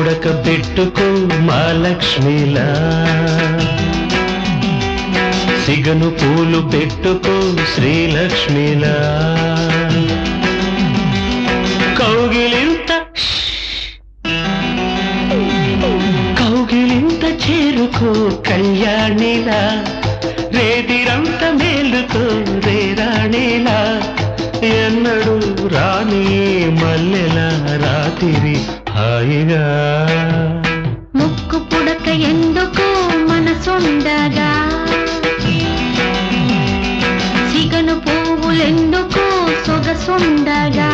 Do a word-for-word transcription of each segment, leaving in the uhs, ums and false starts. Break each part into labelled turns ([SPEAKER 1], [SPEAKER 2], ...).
[SPEAKER 1] పుడక పెట్టుకో మా లక్ష్మిలా, సిగను పూలు పెట్టుకో శ్రీలక్ష్మిలా, కౌగిలింత కౌగిలింత చేరుకో కళ్యాణిలా, రేతిరంత మేలుకో రేరాణిలా, ఎన్నడు రాని మల్లెల రాత్రి హాయిగా.
[SPEAKER 2] ముక్కు పుడక ఎందుకు మనసుండగా, సిగను పువ్వులెందుకు సొగసుండగా,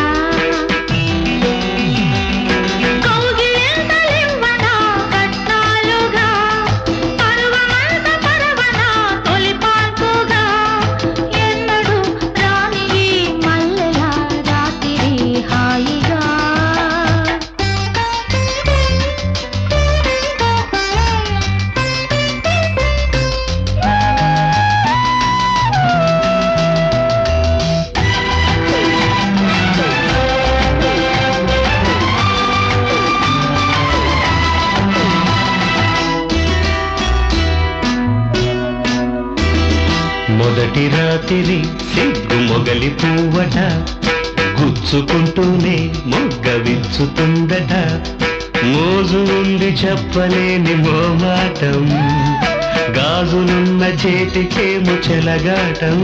[SPEAKER 1] మొదటి రాత్రి సిగ్గు మొగలి పువ్వట, గుచ్చుకుంటూనే మొగ్గ విచ్చుతుందట, మోజు ఉంది చెప్పలేని మోమాటం, గాజులున్న చేతికేమో చెలగాటం.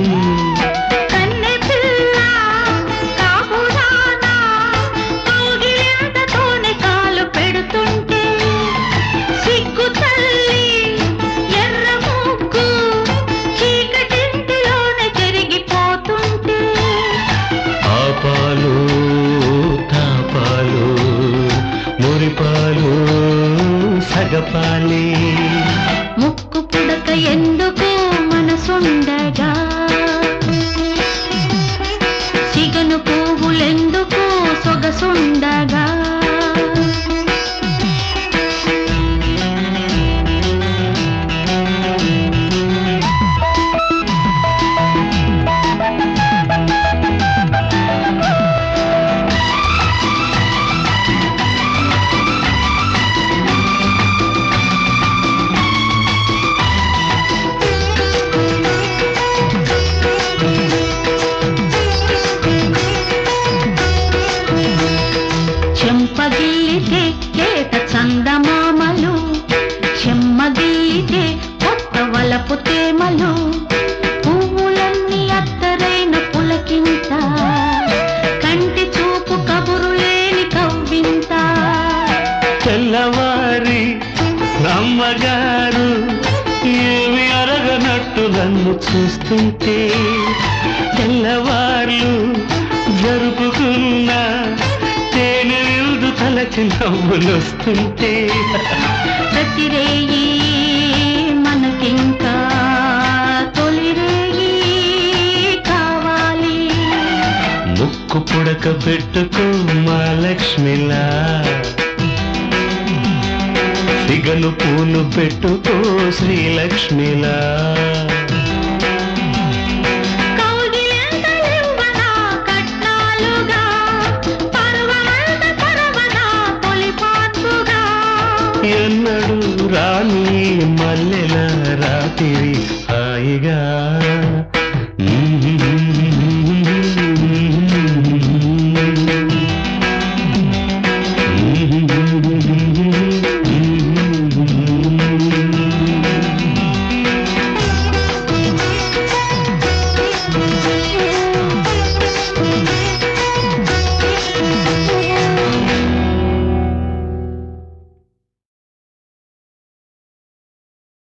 [SPEAKER 1] మురిపాలు సగపాలి.
[SPEAKER 2] ముక్కు పుడక ఎందుకు మనసుండగా, సిగను పువ్వులెందుకు సొగసుండగా, చెంపగిల్లితే లేత చందమామలు, చెమ్మగిల్లితే కొత్త వలపు తేమలు, పువ్వులన్నీ అత్తరైన పులకింత, కంటి చూపు కబురు లేని కవ్వింత.
[SPEAKER 1] తెల్లవారి అమ్మగారు ఏమి అరగనట్టు నన్ను చూస్తుంటే, తెల్లవార్లు జరుపుకున్న తేనె విందు తలకి నవ్వులొస్తుంటే,
[SPEAKER 2] ప్రతిరేయి మనకింకా తొలిరేయి కావాలి.
[SPEAKER 1] ముక్కు పుడక పెట్టుకో మా లక్ష్మిలా, సిగను పూలు పెట్టుకో శ్రీలక్ష్మిలా, ఎన్నడు రాని మల్లెల రాత్రి హాయిగా.